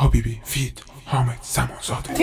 حبیبی فید حامد زمانزاده.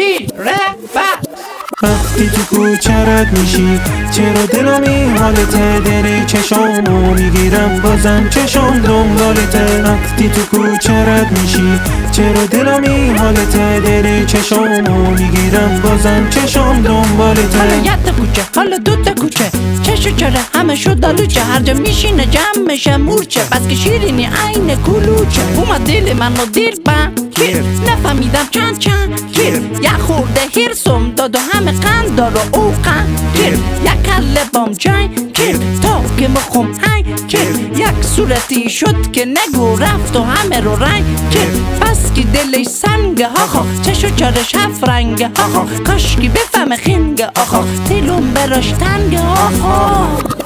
وقتی تو کوچه رد میشی چرا دلمی حالته، دری چشامو میگیرم بازم چشام دنبالته. وقتی تو کوچه رد میشی چرا دلمی حالته، دری چشامو میگیرم بازم چشام دنبالته. حالا یه کوچه حالا دوتا کوچه چشو چرا همه شد دالوچه، هر جا میشینه جمع میشه مورچه، بس که شیرینی عین کلوچه. اومد دل منو دیر گیر نفهمیدم چند گیر، یه خورده هرسم داد و همه قند دار و او قند گیر، یک کله بام جای گیر تا که مخم هنگ گیر، یک صورتی شد که نگو رفت و همه رو رنگ گیر، بس که دلش سنگه آخا چشو چارش هفت رنگه آخا، کاشکی بفهم خنگه آخا دلم براش تنگه آخا.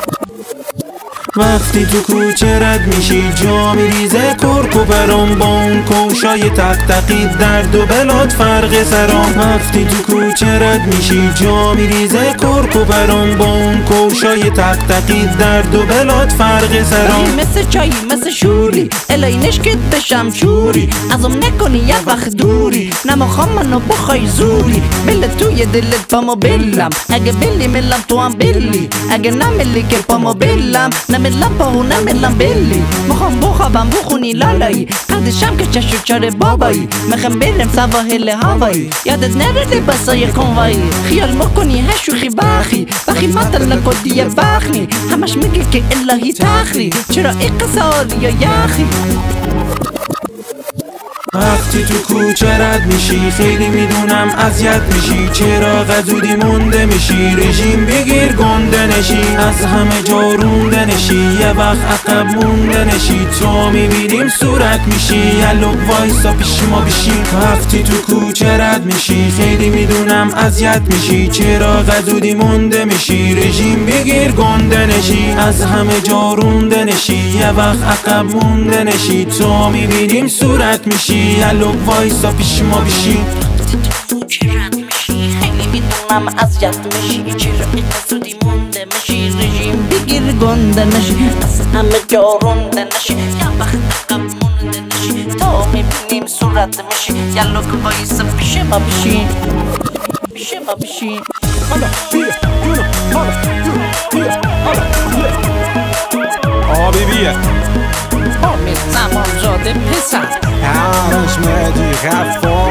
وقتی تو کوچه رد میشی جا میریزه کرک و برام، با اون کوشای تق تقی درد و بلاد فرق سرام. وقتی تو کوچه رد میشی جا میریزه کرک و برام، با اون کوشای تق تقی درد و بلاد فرق سرام. مثل چایی مثل شوری الهی نشکت بشم چوری، ازم نکنی یه وقت دوری، نمیخوام منو بخوای زوری، بله توی دلت پامو بلم، اگه بلی ملم تو هم بلی، اگه نملی که پامو بلم نملم پاهو نملم بلی. میخوام بخوابم بخونی لالایی، قدشم که چشو چاره بابایی، میخوام برم سواحل هوایی، یادت نره لباسای کنوایی، خیال میکنی هشوخی بخی مطل نکدی بخنی، همش میگه که الهی تخری، چرا این قصاری یا یخی. وقتی تو کوچه رد میشی خیلی میدونم اذیت میشی، چرا غزودی مونده میشی، رژیم بگیر گنده نشی، از همه جا رونده نشی، یه وقت عقب مونده نشی، تو میبینیم صورت میشی، یلو وایسا پیش ما بشی. وقتی تو کوچه رد میشی خیلی میدونم اذیت میشی، چرا غزودی مونده میشی، رژیم بگیر گنده نشی، از همه جا رونده نشی، یه وقت عقب مونده نشی، تو میبینیم صورت میشی، یلو وایسا پیش ما بشی. کوچه رد میشی خیلی میدونم اذیت میشی، چرا این زودی مونده میشی، رژیم بگیر گنده نشی، از همه جا رونده نشی، یا وقت عقب مونده نشی، تا میبینیم صورت میشی، یلو وایسا پیش ما بشی پیش ما بشی. حالا بیا حالا بیا حبیبیه حامد زمانزاده پسر همش مدی غفار